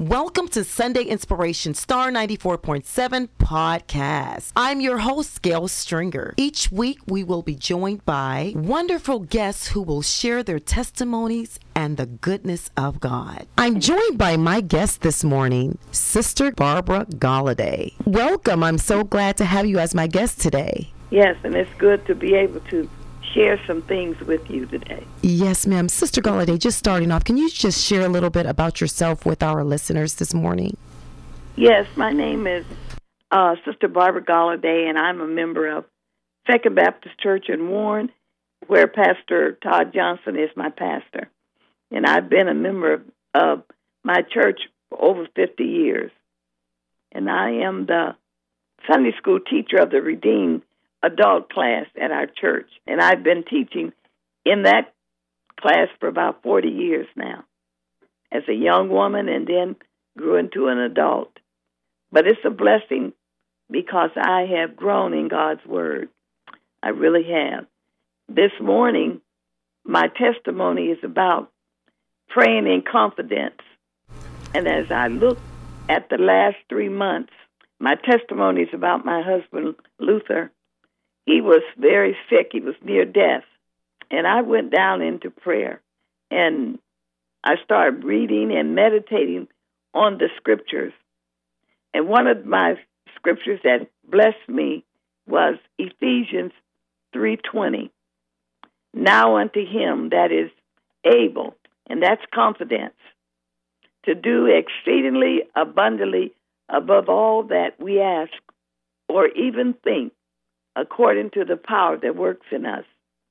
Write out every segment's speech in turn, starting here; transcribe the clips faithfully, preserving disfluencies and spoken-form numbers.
Welcome to Sunday Inspiration Star ninety-four point seven podcast. I'm your host, Gail Stringer. Each week, we will be joined by wonderful guests who will share their testimonies and the goodness of God. I'm joined by my guest this morning, Sister Barbara Galladay. Welcome. I'm so glad to have you as my guest today. Yes, and it's good to be able to share some things with you today. Yes, ma'am. Sister Galladay, just starting off, can you just share a little bit about yourself with our listeners this morning? Yes, my name is uh, Sister Barbara Galladay, and I'm a member of Second Baptist Church in Warren, where Pastor Todd Johnson is my pastor. And I've been a member of, of my church for over fifty years. And I am the Sunday school teacher of the Redeemed adult class at our church, and I've been teaching in that class for about forty years now as a young woman, and then grew into an adult. But it's a blessing because I have grown in God's Word. I really have. This morning, my testimony is about praying in confidence. And as I look at the last three months, my testimony is about my husband, Luther. He was very sick. He was near death. And I went down into prayer, and I started reading and meditating on the scriptures. And one of my scriptures that blessed me was Ephesians three twenty. Now unto him that is able, and that's confidence, to do exceedingly abundantly above all that we ask or even think, according to the power that works in us.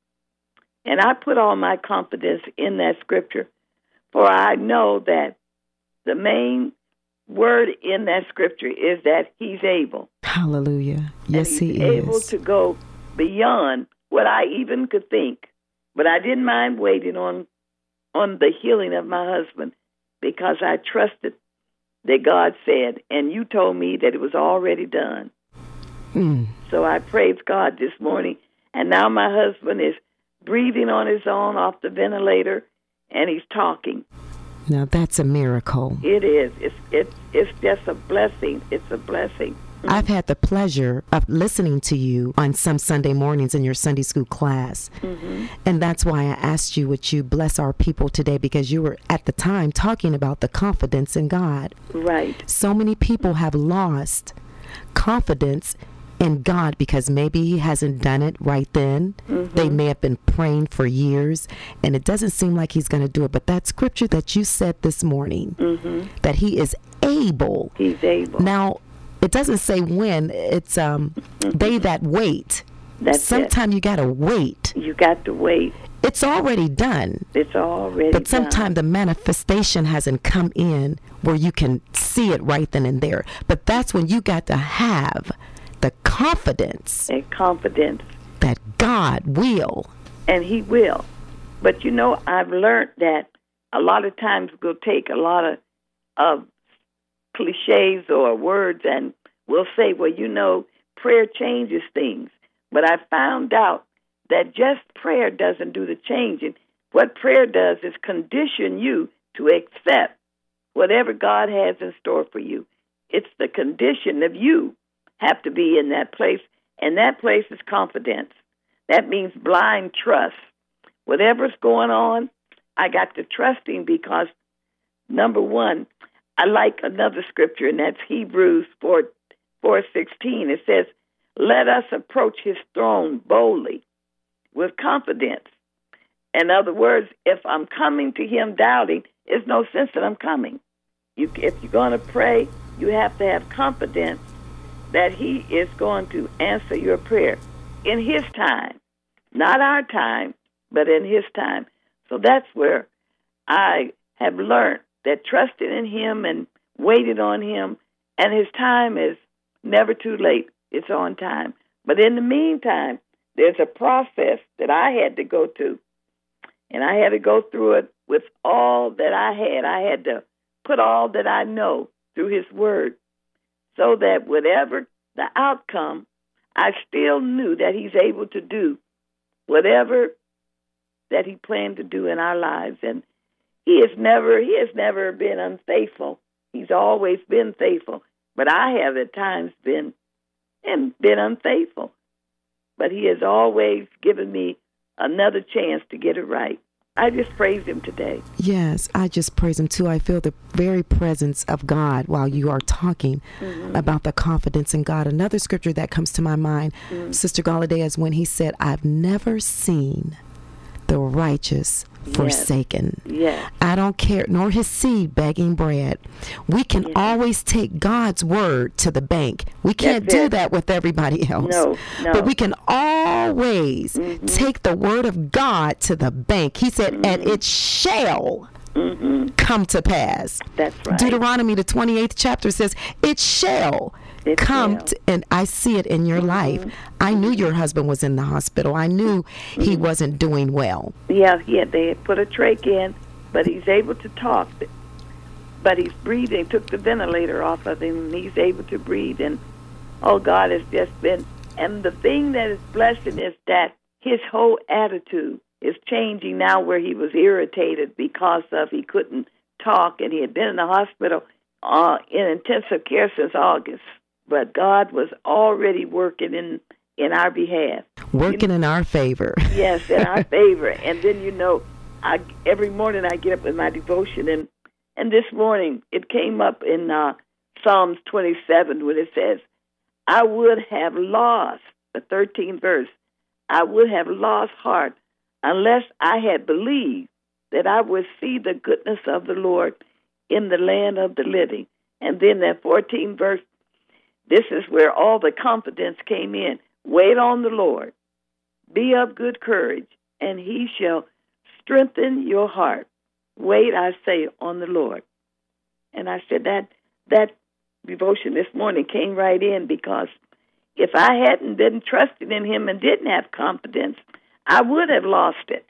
And I put all my confidence in that scripture, for I know that the main word in that scripture is that he's able. Hallelujah. Yes, and he's he able is. to go beyond what I even could think. But I didn't mind waiting on, on the healing of my husband because I trusted that God said, and you told me that it was already done. Mm. So I praise God this morning. And now my husband is breathing on his own off the ventilator, and he's talking. Now that's a miracle. It is. It's it's it's just a blessing. It's a blessing. I've had the pleasure of listening to you on some Sunday mornings in your Sunday school class. Mm-hmm. And that's why I asked you, would you bless our people today? Because you were at the time talking about the confidence in God. Right. So many people have lost confidence in God because maybe he hasn't done it right then. Mm-hmm. They may have been praying for years, and it doesn't seem like he's going to do it. But that scripture that you said this morning, mm-hmm. that he is able. He's able. Now, it doesn't say when. It's um, mm-hmm. they that wait. That's Sometimes you got to wait. You got to wait. It's already done. It's already But sometimes done. the manifestation hasn't come in where you can see it right then and there. But that's when you got to have the confidence and confidence that God will. And he will. But, you know, I've learned that a lot of times we'll take a lot of, of cliches or words and we'll say, well, you know, prayer changes things. But I found out that just prayer doesn't do the changing. What prayer does is condition you to accept whatever God has in store for you. It's the condition of you have to be in that place, and that place is confidence. That means blind trust. Whatever's going on, I got to trust him because, number one, I like another scripture, and that's Hebrews four sixteen. It says, let us approach his throne boldly with confidence. In other words, if I'm coming to him doubting, there's no sense that I'm coming. You, if you're going to pray, you have to have confidence that he is going to answer your prayer in his time, not our time, but in his time. So that's where I have learned that trusting in him and waiting on him, and his time is never too late. It's on time. But in the meantime, there's a process that I had to go to, and I had to go through it with all that I had. I had to put all that I know through his word, so that whatever the outcome, I still knew that he's able to do whatever that he planned to do in our lives. And he has never, he has never been unfaithful He's always been faithful. But I have at times been and been unfaithful. But he has always given me another chance to get it right. I just praise him today. Yes, I just praise him too. I feel the very presence of God while you are talking mm-hmm. about the confidence in God. Another scripture that comes to my mind, mm-hmm. Sister Galladay, is when he said, I've never seen the righteous forsaken. Yes. Yes. I don't care, nor his seed begging bread. We can yes. always take God's word to the bank. We can't That's do it. that with everybody else. No, no. But we can always mm-hmm. take the word of God to the bank. He said, mm-hmm. and it shall mm-hmm. come to pass. That's right. Deuteronomy, the twenty-eighth chapter says, it shall It come to, and I see it in your mm-hmm. life. I knew your husband was in the hospital. I knew mm-hmm. he wasn't doing well. Yeah, yeah, they had put a trach in, but he's able to talk. But he's breathing. Took the ventilator off of him, and he's able to breathe. And oh, God has just been. And the thing that is blessing is that his whole attitude is changing now, where he was irritated because of he couldn't talk, and he had been in the hospital uh, in intensive care since August. But God was already working in, in our behalf. Working you know, in our favor. Yes, in our favor. And then, you know, I, every morning I get up with my devotion. And, and this morning it came up in uh, Psalms twenty-seven when it says, I would have lost, the thirteenth verse, I would have lost heart unless I had believed that I would see the goodness of the Lord in the land of the living. And then that fourteenth verse, this is where all the confidence came in. Wait on the Lord. Be of good courage, and he shall strengthen your heart. Wait, I say, on the Lord. And I said that that devotion this morning came right in, because if I hadn't been trusting in him and didn't have confidence, I would have lost it.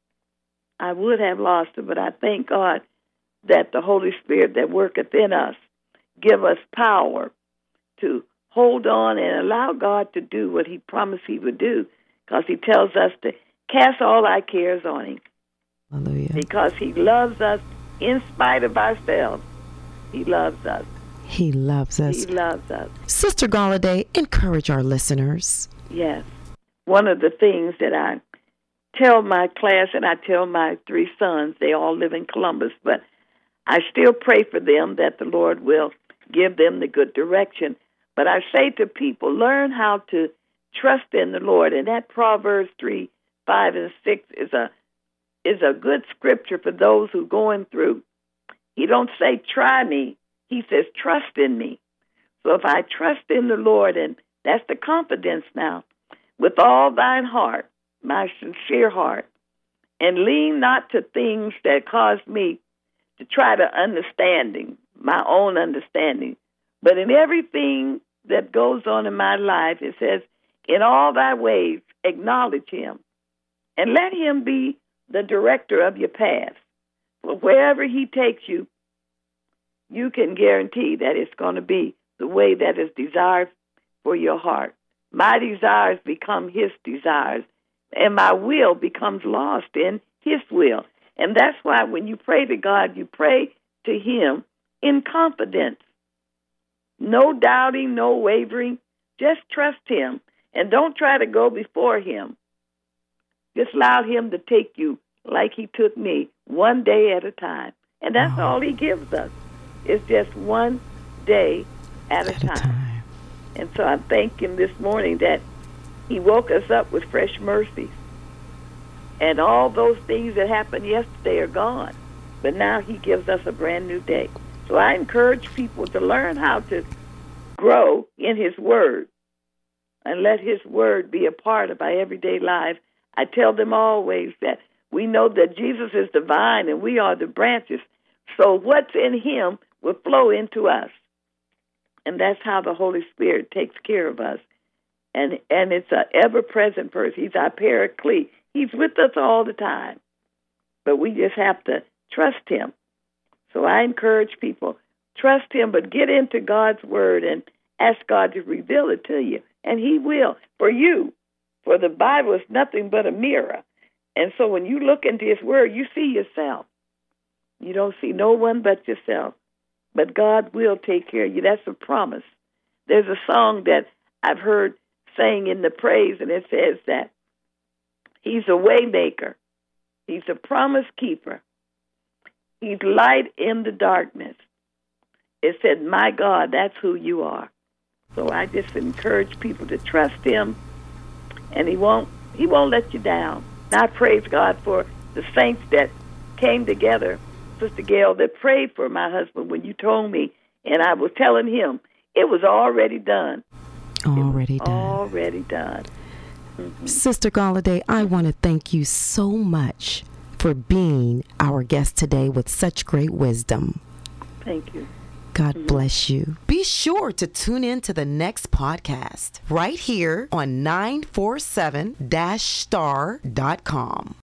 I would have lost it, but I thank God that the Holy Spirit that worketh in us give us power to hold on and allow God to do what he promised he would do, because he tells us to cast all our cares on him. Hallelujah. Because he loves us in spite of ourselves. He loves us. He loves us. He loves us. Sister Galladay, encourage our listeners. Yes. One of the things that I tell my class, and I tell my three sons, they all live in Columbus, but I still pray for them that the Lord will give them the good direction. But I say to people, learn how to trust in the Lord. And that Proverbs three, five, and six is a is a good scripture for those who are going through. He don't say, try me. He says, trust in me. So if I trust in the Lord, and that's the confidence now, with all thine heart, my sincere heart, and lean not to things that cause me to try to understanding, my own understanding, but in everything that goes on in my life, it says, in all thy ways, acknowledge him, and let him be the director of your path. For wherever he takes you, you can guarantee that it's going to be the way that is desired for your heart. My desires become his desires, and my will becomes lost in his will. And that's why when you pray to God, you pray to him in confidence. No doubting, no wavering. Just trust him, and don't try to go before him. Just allow him to take you like he took me, one day at a time. And that's all he gives us. It's just one day at, at a, time. a time. And so I thank him this morning that he woke us up with fresh mercies. And all those things that happened yesterday are gone. But now he gives us a brand new day. So I encourage people to learn how to grow in his word and let his word be a part of our everyday life. I tell them always that we know that Jesus is the vine and we are the branches. So what's in him will flow into us. And that's how the Holy Spirit takes care of us. And and it's an ever-present person. He's our paraclete. He's with us all the time. But we just have to trust him. So I encourage people, trust him, but get into God's word and ask God to reveal it to you. And he will, for you. For the Bible is nothing but a mirror. And so when you look into his word, you see yourself. You don't see no one but yourself. but God will take care of you. That's a promise. There's a song that I've heard sang in the praise, and it says that He's a way maker. He's a promise keeper. He's light in the darkness. It said, my God, that's who you are. So I just encourage people to trust Him, and He won't He won't let you down. And I praise God for the saints that came together, Sister Gail, that prayed for my husband when you told me, and I was telling him it was already done. Already done. Already done. Mm-hmm. Sister Galladay, I want to thank you so much for being our guest today with such great wisdom. Thank you. God mm-hmm. bless you. Be sure to tune in to the next podcast right here on nine four seven dash star dot com.